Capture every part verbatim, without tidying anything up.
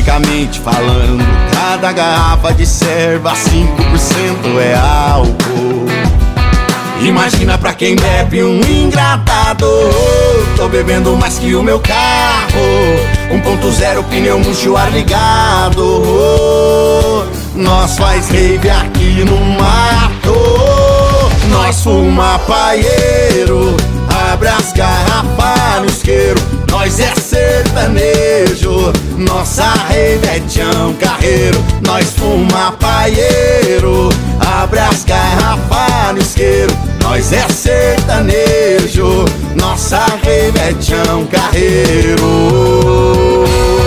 Estatisticamente falando, cada garrafa de serva cinco por cento é álcool. Imagina pra quem bebe um engradado. Tô bebendo mais que o meu carro. um ponto zero, pneu murcho, ar ligado. Nós faz rave aqui no mato. Nós fuma paieiro, abre as garrafas no isqueiro. Nós é sertanejo, nossa rave é Tião Carreiro. Nós fuma paieiro, abre as garrafas no isqueiro. Nós é sertanejo, nossa rave é Tião Carreiro.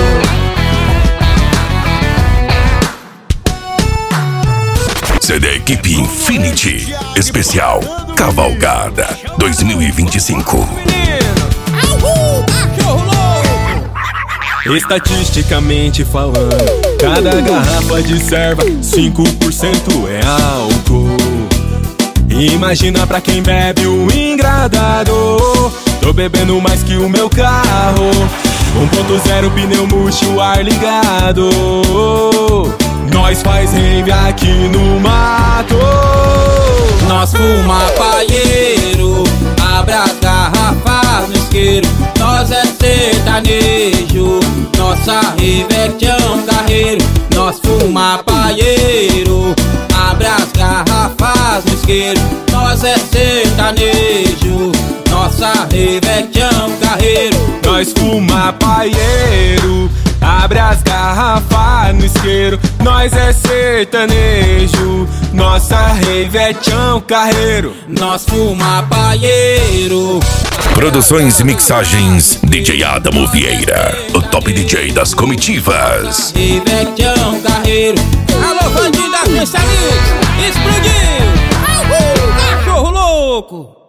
C D Equipe Infinity, especial Cavalgada dois mil e vinte e cinco. Estatisticamente falando, cada garrafa de serva cinco por cento é álcool. Imagina pra quem bebe o engradado. Tô bebendo mais que o meu carro. um ponto zero, pneu murcho, ar ligado. Nós faz rave aqui no mato. Nós fuma paieiro, abre as garrafas no isqueiro. Nós é sertanejo, nossa rave é Tião Carreiro. Nós fuma paieiro, abre as garrafas no isqueiro. Nós é sertanejo, nossa rave é Tião Carreiro. Nós fuma paieiro, abre as garrafas no isqueiro. Nós é sertanejo, nossa rave é Tião Carreiro. Nós fuma paieiro. Produções e mixagens D J Adamo Vieira, o top D J das comitivas. Rave é Tião Carreiro. Alô, bandida, pensa nisso. Explodiu. Cachorro louco.